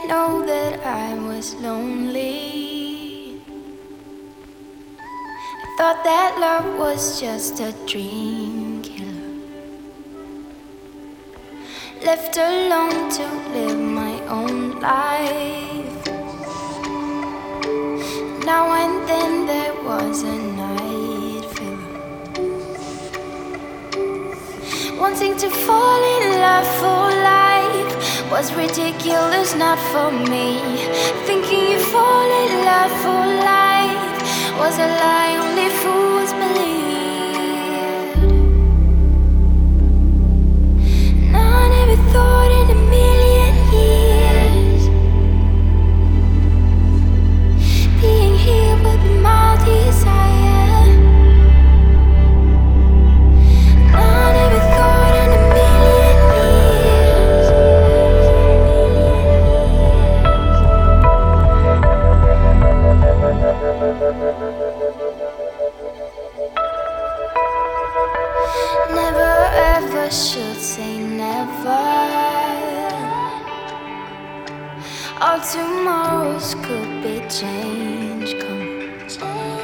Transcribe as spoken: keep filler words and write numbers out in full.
know that I was lonely. I thought that love was just a dream killer, left alone to live my own life. Now and then there was a night filler, wanting to fall in love for life was ridiculous, not for me. Thinking you fall in love for life was a lie only fools believed. And I never thought in a million years being here would be my desire. And I never thought in a million years. Never ever should say never. All tomorrows could be changed. Come.